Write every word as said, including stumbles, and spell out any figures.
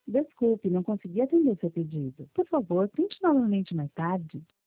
Desculpe, não consegui atender seu pedido. Por favor, tente novamente mais tarde.